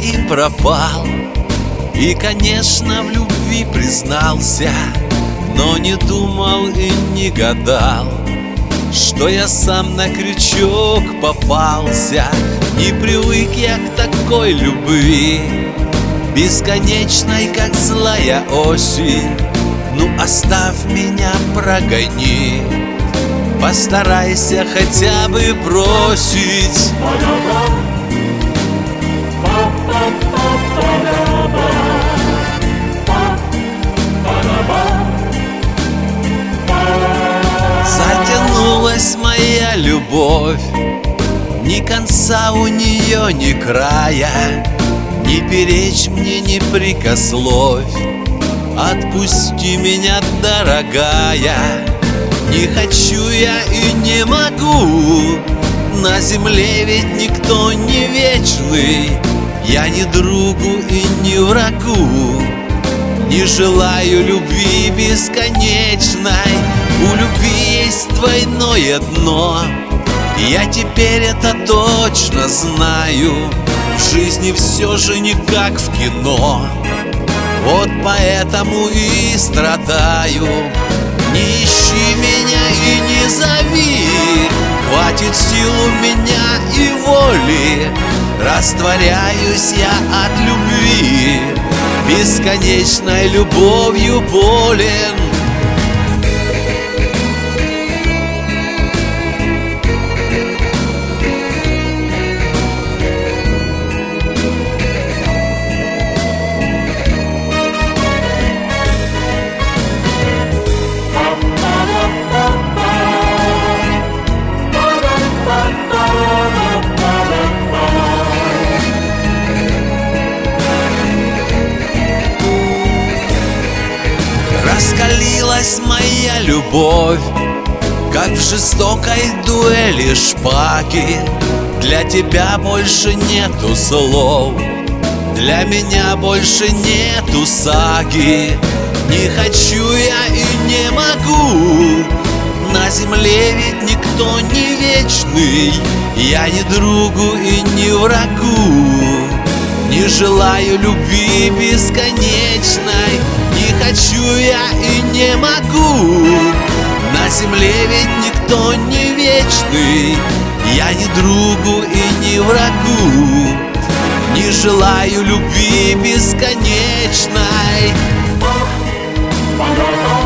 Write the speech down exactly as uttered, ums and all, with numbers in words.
и пропал. И, конечно, в любви признался, но не думал и не гадал, что я сам на крючок попался. Не привык я к такой любви, бесконечной, как злая осень. Ну оставь меня, прогони, постарайся хотя бы бросить. Затянулась моя любовь, ни конца у нее, ни края. Не перечь мне, не прикословь, отпусти меня, дорогая. Не хочу я и не могу, на земле ведь никто не вечный. Я ни другу и ни врагу не желаю любви бесконечной. У любви есть двойное дно, я теперь это точно знаю. В жизни все же не как в кино, вот поэтому и страдаю. Не ищи меня и не зови, хватит сил у меня и воли. Растворяюсь я от любви, бесконечной любовью болен. Раскалилась моя любовь, как в жестокой дуэли шпаги. Для тебя больше нету слов, для меня больше нету саги. Не хочу я и не могу, на земле ведь никто не вечный. Я ни другу и ни врагу не желаю любви бесконечной. Не хочу я и не могу, на земле ведь никто не вечный. Я ни другу и ни врагу не желаю любви бесконечной.